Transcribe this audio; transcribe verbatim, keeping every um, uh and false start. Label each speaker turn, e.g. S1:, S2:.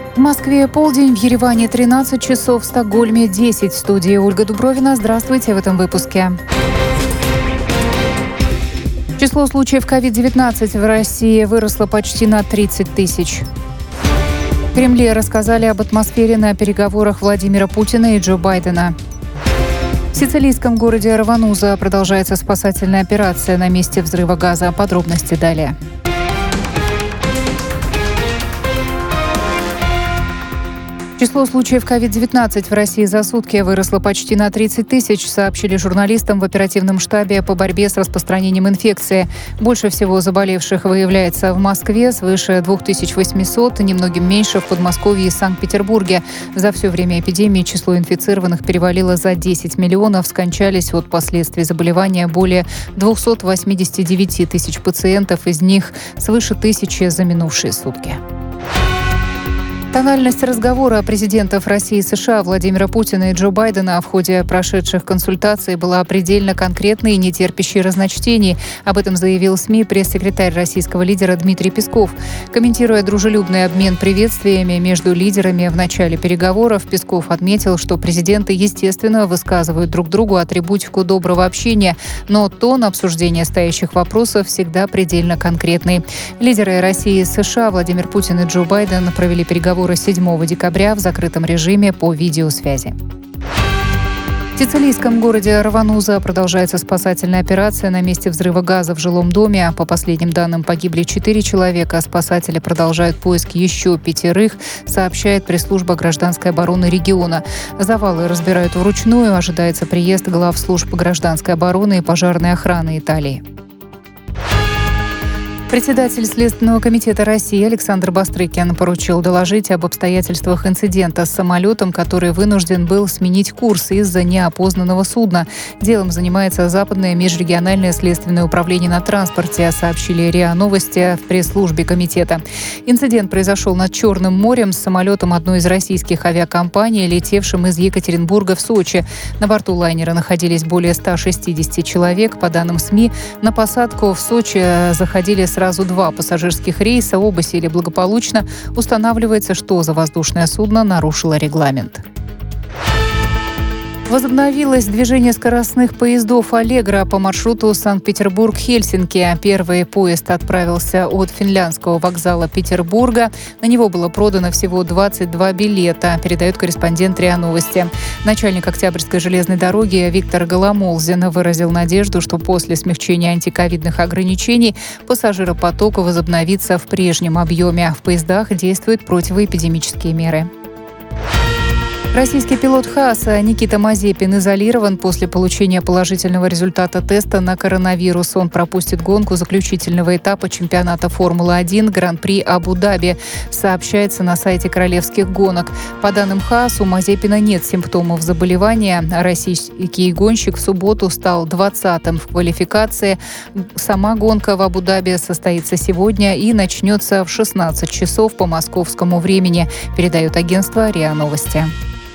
S1: В Москве полдень, в Ереване тринадцать часов, в Стокгольме десять. В студии Ольга Дубровина. Здравствуйте в этом выпуске. Число случаев ковид девятнадцать в России выросло почти на тридцать тысяч. В Кремле рассказали об атмосфере на переговорах Владимира Путина и Джо Байдена. В сицилийском городе Равануза продолжается спасательная операция на месте взрыва газа. Подробности далее. Число случаев ковид девятнадцать в России за сутки выросло почти на тридцать тысяч, сообщили журналистам в оперативном штабе по борьбе с распространением инфекции. Больше всего заболевших выявляется в Москве, свыше две тысячи восемьсот, немногим меньше в Подмосковье и Санкт-Петербурге. За все время эпидемии число инфицированных перевалило за десять миллионов, скончались от последствий заболевания более двести восемьдесят девять тысяч пациентов, из них свыше тысячи за минувшие сутки. Тональность разговора президентов России и США Владимира Путина и Джо Байдена в ходе прошедших консультаций была предельно конкретной и не терпящей разночтений. Об этом заявил СМИ пресс-секретарь российского лидера Дмитрий Песков. Комментируя дружелюбный обмен приветствиями между лидерами в начале переговоров, Песков отметил, что президенты, естественно, высказывают друг другу атрибутику доброго общения, но тон обсуждения стоящих вопросов всегда предельно конкретный. Лидеры России и США Владимир Путин и Джо Байден провели переговоры седьмого декабря в закрытом режиме по видеосвязи. В сицилийском городе Равануза продолжается спасательная операция на месте взрыва газа в жилом доме. По последним данным, погибли четыре человека. Спасатели продолжают поиски еще пятерых, сообщает пресс-служба гражданской обороны региона. Завалы разбирают вручную. Ожидается приезд глав служб гражданской обороны и пожарной охраны Италии. Председатель Следственного комитета России Александр Бастрыкин поручил доложить об обстоятельствах инцидента с самолетом, который вынужден был сменить курс из-за неопознанного судна. Делом занимается Западное межрегиональное следственное управление на транспорте, сообщили РИА Новости в пресс-службе комитета. Инцидент произошел над Черным морем с самолетом одной из российских авиакомпаний, летевшим из Екатеринбурга в Сочи. На борту лайнера находились более ста шестидесяти человек. По данным СМИ, на посадку в Сочи заходили с Сразу два пассажирских рейса, оба сели благополучно. Устанавливается, что за воздушное судно нарушило регламент. Возобновилось движение скоростных поездов «Аллегро» по маршруту Санкт-Петербург-Хельсинки. Первый поезд отправился от финляндского вокзала Петербурга. На него было продано всего двадцать два билета, передает корреспондент РИА Новости. Начальник Октябрьской железной дороги Виктор Голомолзин выразил надежду, что после смягчения антиковидных ограничений пассажиропоток возобновится в прежнем объеме. В поездах действуют противоэпидемические меры. Российский пилот ХААСа Никита Мазепин изолирован после получения положительного результата теста на коронавирус. Он пропустит гонку заключительного этапа чемпионата Формулы-один Гран-при Абу-Даби, сообщается на сайте королевских гонок. По данным ХААС, у Мазепина нет симптомов заболевания. Российский гонщик в субботу стал двадцатым в квалификации. Сама гонка в Абу-Даби состоится сегодня и начнется в шестнадцать часов по московскому времени, передает агентство РИА Новости.